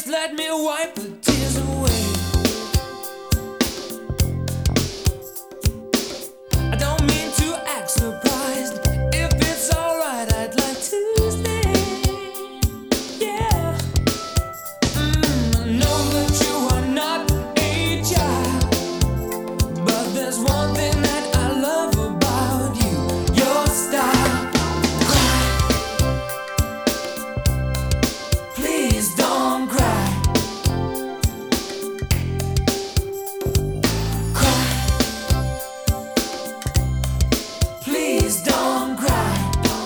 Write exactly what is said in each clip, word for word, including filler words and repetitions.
Just let me wipe the tears away. I don't mean to act surprised. If it's alright, I'd like to stay. Yeah. Mm, I know that you are not a child, but there's one thing that I love about you, your style. Cry. Please don't cry. Cry. Please don't cry.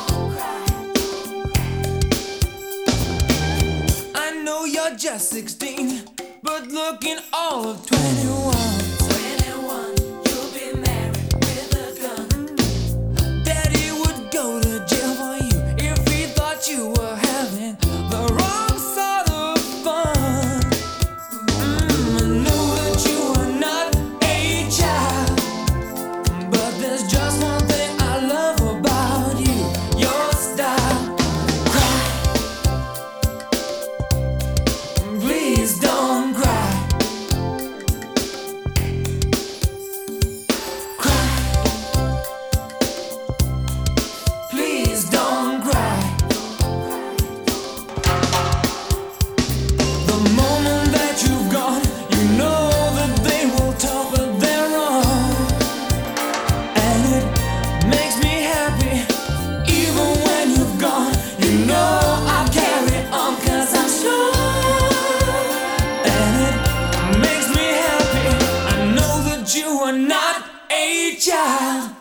I know you're just sixteen, but looking all of twenty-one. twenty-one, you'll be married with a gun. Daddy would go to jail for you if he thought you were having the wrong sort of fun. Mm, I know that you are not a child, but there's just one thing I love about you, your style. Cry. Please don't cry. Cry. Please don't cry. The moment that you've gone, you know that they will talk, but they're wrong. And it makes me happy, even when you've gone. You know I'll carry on, cause I'm strong. And it makes me happy, I know that you are not a child.